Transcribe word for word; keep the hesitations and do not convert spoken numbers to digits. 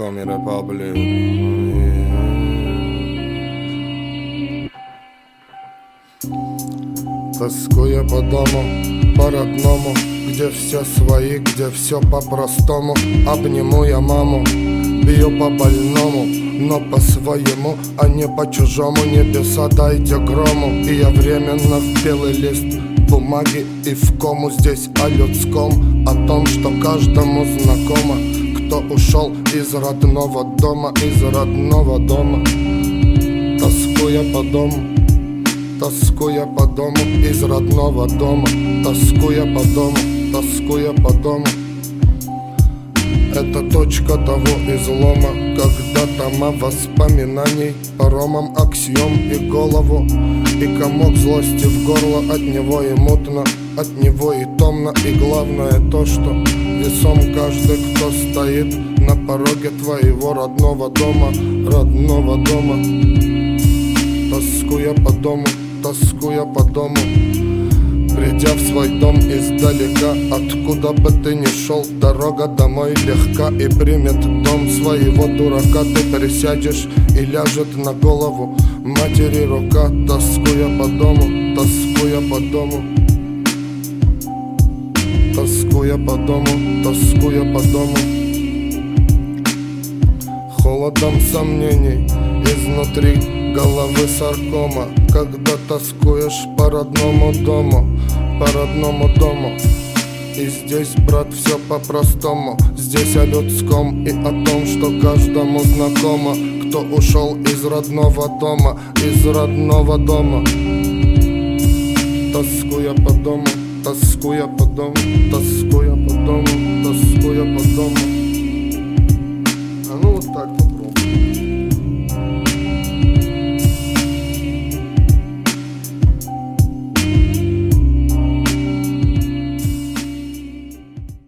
Коми Репаблик. Тоскуя по дому, по-родному, где все свои, где все по-простому. Обниму я маму, бью по-больному, но по-своему, а не по-чужому. Небеса дайте грому, и я временно в белый лист бумаги и в кому. Здесь о людском, о том, что каждому знакомо. Кто ушел из родного дома, из родного дома. Тоскуя по дому, тоскуя по дому, из родного дома. Тоскуя по дому, тоскуя по дому. Это точка того излома, когда тома воспоминаний паромом аксиом и голову, и комок злости в горло. От него и мутно, от него и томно. И главное то, что весом каждый, кто стоит на пороге твоего родного дома, родного дома. Тоскуя по дому, тоскуя по дому, придя в свой дом издалека, откуда бы ты ни шел, дорога домой легка и примет дом своего дурака. Ты присядешь и ляжет на голову матери рука. Тоскуя по дому, тоскуя по дому, тоскуя по дому, тоскуя по дому. Холодом сомнений изнутри головы саркома, когда тоскуешь по родному дому, по родному дому. И здесь, брат, все по-простому. Здесь о людском и о том, что каждому знакомо. Кто ушел из родного дома, из родного дома. Тоскуя по дому, тоскуя по дому, тоскуя по дому, тоскуя по дому.